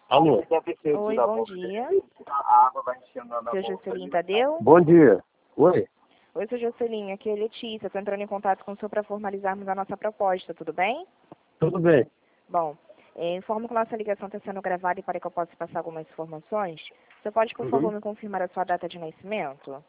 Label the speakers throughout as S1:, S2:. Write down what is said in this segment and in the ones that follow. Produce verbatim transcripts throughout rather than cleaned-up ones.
S1: Alô?
S2: Oi, bom dia. Seu Juscelino Tadeu?
S1: Bom dia. Oi?
S2: Oi, seu Juscelino, aqui é Letícia. Estou entrando em contato com o senhor para formalizarmos a nossa proposta, tudo bem?
S1: Tudo bem.
S2: Bom, é, informo que nossa ligação está sendo gravada e para que eu possa passar algumas informações. Você pode, por
S1: Uhum.
S2: favor, me confirmar a sua data de nascimento?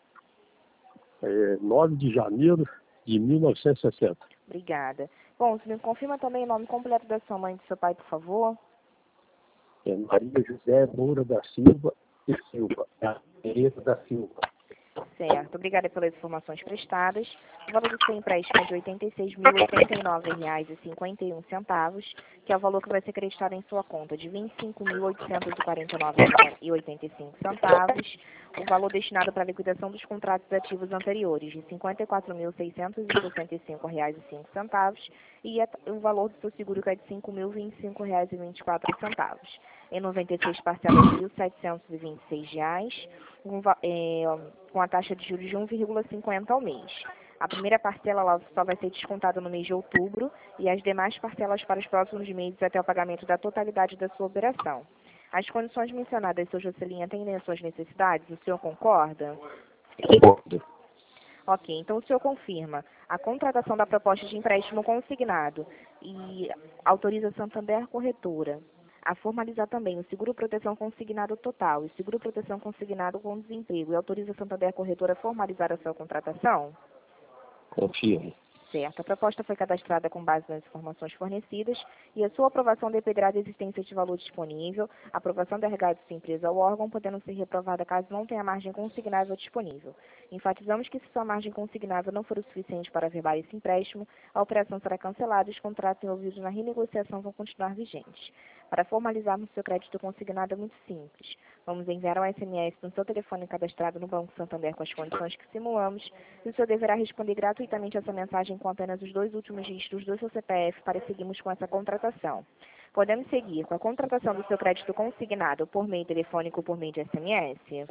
S1: É nove de janeiro de mil novecentos e sessenta.
S2: Obrigada. Bom, você me confirma também o nome completo da sua mãe e do seu pai, por favor?
S1: É Maria José Moura da Silva e Silva. Da Tereza da Silva.
S2: Certo. Obrigada pelas informações prestadas. O valor do seu empréstimo é de oitenta e seis mil, oitenta e nove reais e cinquenta e um centavos, que é o valor que vai ser acreditado em sua conta de vinte e cinco mil, oitocentos e quarenta e nove reais e oitenta e cinco centavos. O valor destinado para a liquidação dos contratos ativos anteriores de cinquenta e quatro mil, seiscentos e sessenta e cinco reais e cinco centavos. E o valor do seu seguro que é de cinco mil, vinte e cinco reais e vinte e quatro centavos. Em noventa e seis parcelas de mil setecentos e vinte e seis reais, um, é, com a taxa de juros de um vírgula cinquenta ao mês. A primeira parcela ela só vai ser descontada no mês de outubro e as demais parcelas para os próximos meses até o pagamento da totalidade da sua operação. As condições mencionadas, seu Juscelino, atendem às suas necessidades? O senhor concorda?
S1: Concordo.
S2: Ok, então o senhor confirma a contratação da proposta de empréstimo consignado e autoriza a Santander Corretora a formalizar também o seguro-proteção consignado total e seguro-proteção consignado com desemprego e autoriza a Santander Corretora a formalizar a sua contratação?
S1: Confirmo.
S2: Certo. A proposta foi cadastrada com base nas informações fornecidas e a sua aprovação dependerá da existência de valor disponível, a aprovação da regada de sua empresa ao órgão, podendo ser reprovada caso não tenha margem consignável disponível. Enfatizamos que se sua margem consignável não for o suficiente para averbar esse empréstimo, a operação será cancelada e os contratos envolvidos na renegociação vão continuar vigentes. Para formalizarmos seu crédito consignado é muito simples. Vamos enviar um S M S no seu telefone cadastrado no Banco Santander com as condições que simulamos e o senhor deverá responder gratuitamente essa mensagem com apenas os dois últimos dígitos do seu C P F para seguirmos com essa contratação. Podemos seguir com a contratação do seu crédito consignado por meio telefônico ou por meio de S M S?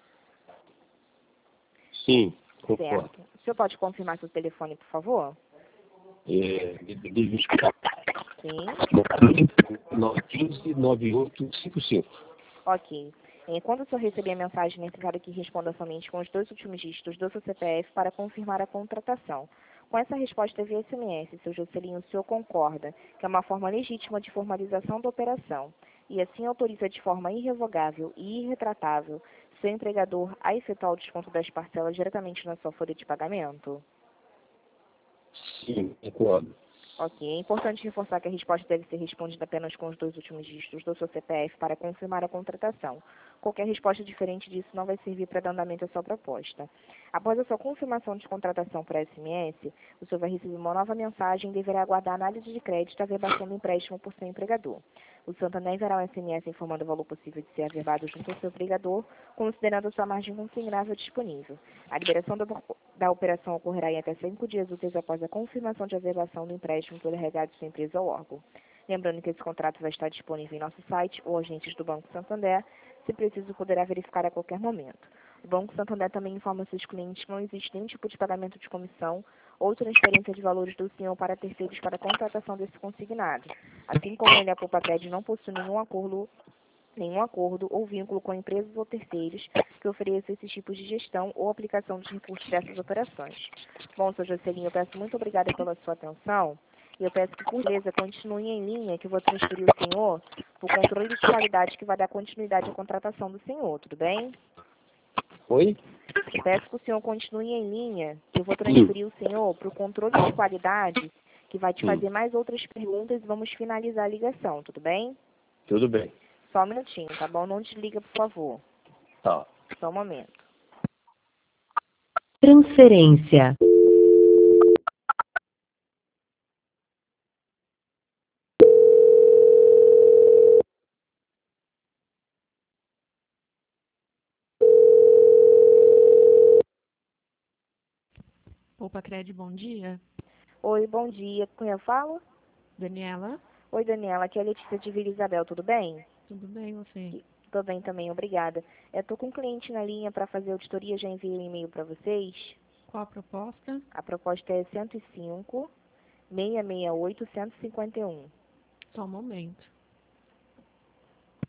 S1: Sim, concordo.
S2: Certo. O senhor pode confirmar seu telefone, por favor?
S1: É, de, de vinte e quatro.
S2: Sim.
S1: nove um cinco, nove oito cinco cinco.
S2: Ok. É, quando o senhor receber a mensagem, é necessário que responda somente com os dois últimos dígitos do seu C P F para confirmar a contratação. Com essa resposta via S M S, seu Juscelino, o senhor concorda que é uma forma legítima de formalização da operação e assim autoriza de forma irrevogável e irretratável seu empregador a efetuar o desconto das parcelas diretamente na sua folha de pagamento?
S1: Sim, concordo.
S2: Ok. É importante reforçar que a resposta deve ser respondida apenas com os dois últimos dígitos do seu C P F para confirmar a contratação. Qualquer resposta diferente disso não vai servir para dar andamento à sua proposta. Após a sua confirmação de contratação por S M S, o senhor vai receber uma nova mensagem e deverá aguardar a análise de crédito e a averbação do empréstimo por seu empregador. O Santander enviará um S M S informando o valor possível de ser averbado junto ao seu empregador, considerando a sua margem consignável disponível. A liberação da, da operação ocorrerá em até cinco dias úteis após a confirmação de averbação do empréstimo pelo regado de sua empresa ao órgão. Lembrando que esse contrato vai estar disponível em nosso site ou agentes do Banco Santander, se preciso poderá verificar a qualquer momento. O Banco Santander também informa seus clientes que não existe nenhum tipo de pagamento de comissão ou transferência de valores do senhor para terceiros para a contratação desse consignado. Assim como ele, a Poupa-Cred não possui nenhum acordo, nenhum acordo ou vínculo com empresas ou terceiros que ofereçam esses tipos de gestão ou aplicação dos recursos dessas operações. Bom, senhor Juscelino, eu peço muito obrigada pela sua atenção. E eu peço que, por gentileza, continue em linha, que eu vou transferir o senhor para o controle de qualidade que vai dar continuidade à contratação do senhor, tudo bem?
S1: Oi?
S2: Eu peço que o senhor continue em linha, que eu vou
S1: Sim.
S2: transferir o senhor para o controle de qualidade, que vai te
S1: Sim.
S2: fazer mais outras perguntas e vamos finalizar a ligação, tudo bem?
S1: Tudo bem.
S2: Só um minutinho, tá bom? Não desliga, por favor.
S1: Tá.
S2: Só um momento.
S3: Transferência.
S4: Poupa-Cred, bom dia.
S2: Oi, bom dia. Com quem eu falo?
S4: Daniela,
S2: Oi, Daniela. Aqui é a Letícia de Vila Isabel, tudo bem?
S4: tudo bem você?
S2: Tô bem também, obrigada. Eu tô com um cliente na linha para fazer auditoria, já enviei um e-mail para vocês.
S4: Qual a proposta?
S2: A proposta é cento e cinco, seiscentos e sessenta e oito, cento e cinquenta e um.
S4: Só um momento.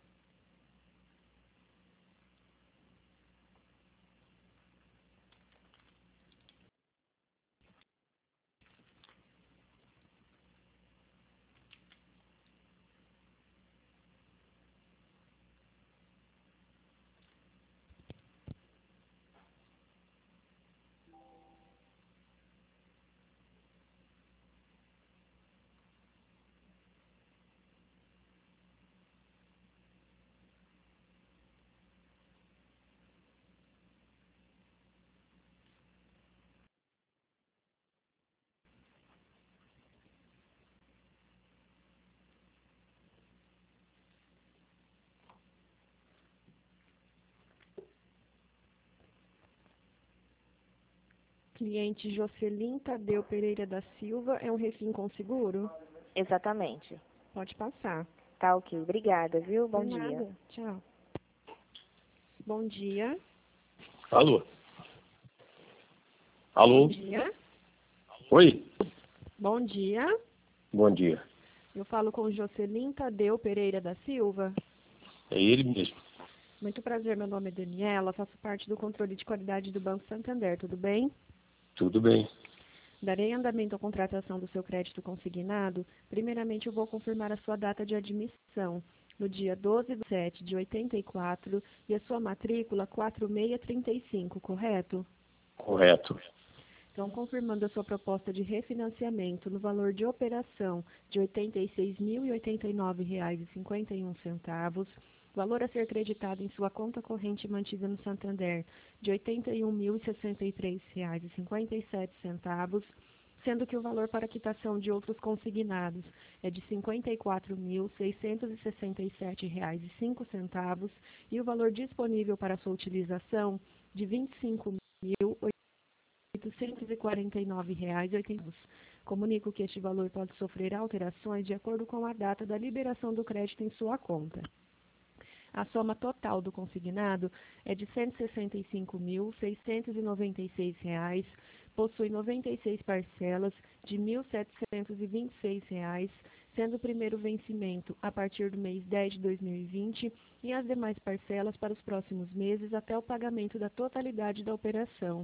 S4: Cliente Jocelyn Tadeu Pereira da Silva é um refém com seguro?
S2: Exatamente.
S4: Pode passar.
S2: Tá ok. Obrigada, viu? Bom
S4: De
S2: dia.
S4: nada. Tchau. Bom dia.
S1: Alô? Alô?
S4: Bom dia.
S1: Oi?
S4: Bom dia.
S1: Bom dia.
S4: Eu falo com Jocelyn Tadeu Pereira da Silva.
S1: É ele mesmo.
S4: Muito prazer, meu nome é Daniela, faço parte do controle de qualidade do Banco Santander, tudo bem?
S1: Tudo bem.
S4: Darei andamento à contratação do seu crédito consignado. Primeiramente, eu vou confirmar a sua data de admissão, no dia doze de sete de oitenta e quatro, e a sua matrícula quatro seis três cinco, correto?
S1: Correto.
S4: Então, confirmando a sua proposta de refinanciamento no valor de operação de oitenta e seis mil e oitenta e nove reais e cinquenta e um centavos, valor a ser creditado em sua conta corrente mantida no Santander de oitenta e um mil e sessenta e três reais e cinquenta e sete centavos, sendo que o valor para quitação de outros consignados é de cinquenta e quatro mil seiscentos e sessenta e sete reais e cinco centavos e o valor disponível para sua utilização de vinte e cinco mil oitocentos e quarenta e nove reais e oitenta centavos. Comunico que este valor pode sofrer alterações de acordo com a data da liberação do crédito em sua conta. A soma total do consignado é de cento e sessenta e cinco mil seiscentos e noventa e seis reais, possui noventa e seis parcelas de mil setecentos e vinte e seis reais, sendo o primeiro vencimento a partir do mês dez de dois mil e vinte e as demais parcelas para os próximos meses até o pagamento da totalidade da operação.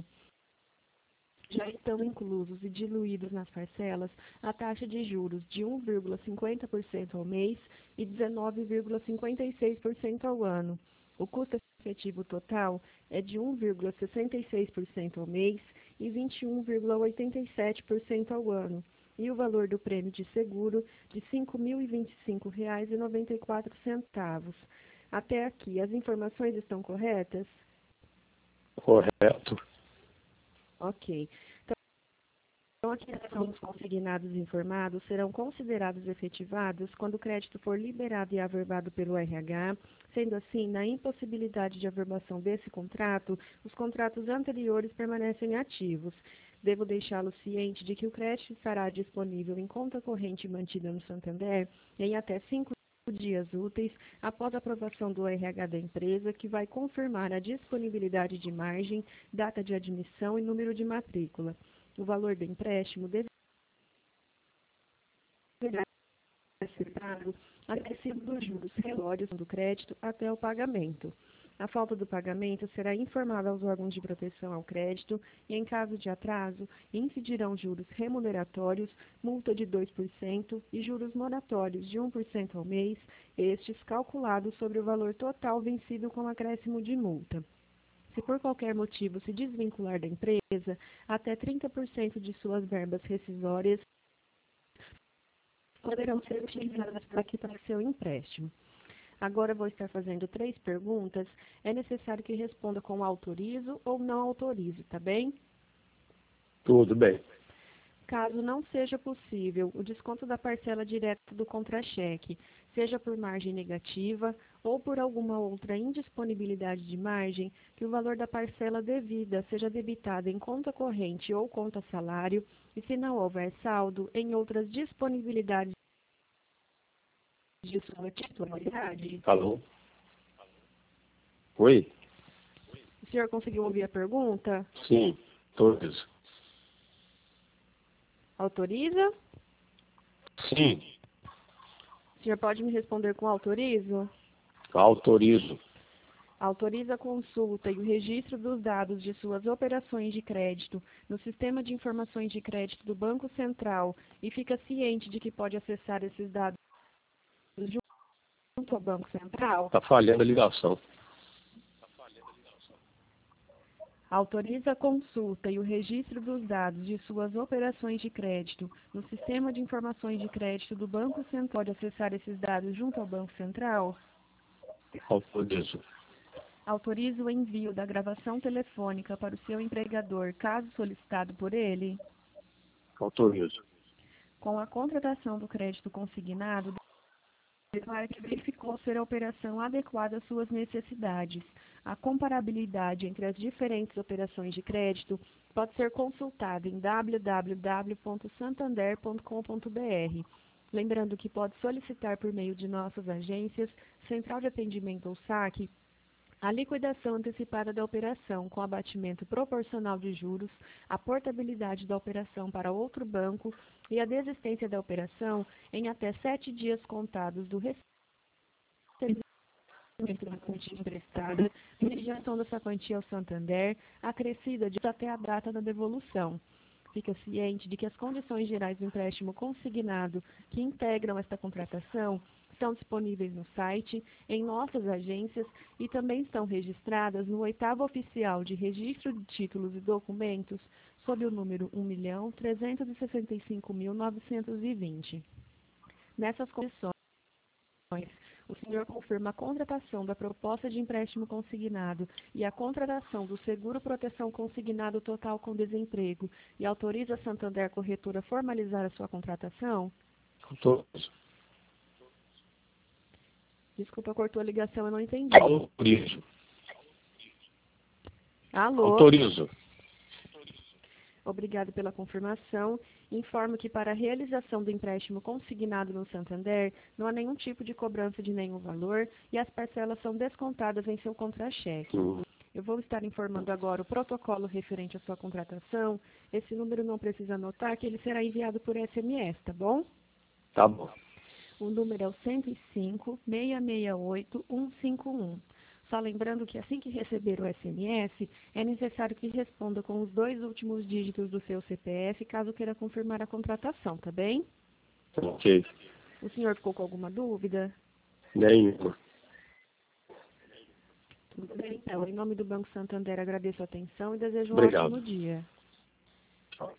S4: Já estão inclusos e diluídos nas parcelas a taxa de juros de um vírgula cinquenta por cento ao mês e dezenove vírgula cinquenta e seis por cento ao ano. O custo efetivo total é de um vírgula sessenta e seis por cento ao mês e vinte e um vírgula oitenta e sete por cento ao ano. E o valor do prêmio de seguro de cinco mil e vinte e cinco reais e noventa e quatro centavos. Até aqui, as informações estão corretas?
S1: Correto.
S4: Ok. Então, a quitação dos consignados informados serão considerados efetivados quando o crédito for liberado e averbado pelo R H. Sendo assim, na impossibilidade de averbação desse contrato, os contratos anteriores permanecem ativos. Devo deixá-lo ciente de que o crédito estará disponível em conta corrente mantida no Santander em até cinco dias úteis após a aprovação do R H da empresa, que vai confirmar a disponibilidade de margem, data de admissão e número de matrícula. O valor do empréstimo deverá ser pago acrescido dos juros relógios do crédito até o pagamento. A falta do pagamento será informada aos órgãos de proteção ao crédito e, em caso de atraso, incidirão juros remuneratórios, multa de dois por cento e juros moratórios de um por cento ao mês, estes calculados sobre o valor total vencido com acréscimo de multa. Se por qualquer motivo se desvincular da empresa, até trinta por cento de suas verbas rescisórias poderão ser utilizadas para quitar seu empréstimo. Agora vou estar fazendo três perguntas. É necessário que responda com autorizo ou não autorizo, tá bem?
S1: Tudo bem.
S4: Caso não seja possível o desconto da parcela direta do contra-cheque, seja por margem negativa ou por alguma outra indisponibilidade de margem, que o valor da parcela devida seja debitado em conta corrente ou conta salário, e se não houver saldo, em outras disponibilidades de sua titularidade.
S1: Alô? Oi?
S4: O senhor conseguiu ouvir a pergunta?
S1: Sim, todos.
S4: Autoriza?
S1: Sim,
S4: O senhor pode me responder com autorizo?
S1: autorizo.
S4: Autoriza a consulta e o registro dos dados de suas operações de crédito no Sistema de Informações de Crédito do Banco Central e fica ciente de que pode acessar esses dados junto ao Banco Central?
S1: Está falhando a ligação.
S4: Autoriza a consulta e o registro dos dados de suas operações de crédito no Sistema de Informações de Crédito do Banco Central. Pode acessar esses dados junto ao Banco Central?
S1: Autorizo.
S4: Autoriza o envio da gravação telefônica para o seu empregador, caso solicitado por ele?
S1: Autorizo.
S4: Com a contratação do crédito consignado, declara que verificou ser a operação adequada às suas necessidades. A comparabilidade entre as diferentes operações de crédito pode ser consultada em w w w ponto santander ponto com ponto b r. Lembrando que pode solicitar por meio de nossas agências, Central de Atendimento ou saque, a liquidação antecipada da operação com abatimento proporcional de juros, a portabilidade da operação para outro banco e a desistência da operação em até sete dias contados do recebimento da quantia emprestada, mediação dessa quantia ao Santander, acrescida de até a data da devolução. Fica ciente de que as condições gerais do empréstimo consignado que integram esta contratação estão disponíveis no site, em nossas agências e também estão registradas no oitavo oficial de registro de títulos e documentos sob o número um milhão trezentos e sessenta e cinco mil novecentos e vinte. Nessas condições, o senhor confirma a contratação da proposta de empréstimo consignado e a contratação do seguro proteção consignado total com desemprego e autoriza a Santander Corretora a formalizar a sua contratação?
S1: Autorizo.
S4: Desculpa, cortou a ligação, eu não entendi.
S1: Autorizo.
S4: Alô?
S1: Autorizo.
S4: Obrigado pela confirmação. Informo que para a realização do empréstimo consignado no Santander, não há nenhum tipo de cobrança de nenhum valor e as parcelas são descontadas em seu contra-cheque.
S1: Hum.
S4: Eu vou estar informando agora o protocolo referente à sua contratação. Esse número não precisa anotar, que ele será enviado por S M S, tá bom?
S1: Tá bom.
S4: O número é o cento e cinco, seis seis oito, um cinco um. Só lembrando que assim que receber o S M S, é necessário que responda com os dois últimos dígitos do seu C P F, caso queira confirmar a contratação, tá bem?
S1: Ok.
S4: O senhor ficou com alguma dúvida?
S1: Nenhuma.
S4: Tudo bem, então. Em nome do Banco Santander, agradeço a atenção e desejo um
S1: Obrigado.
S4: ótimo dia.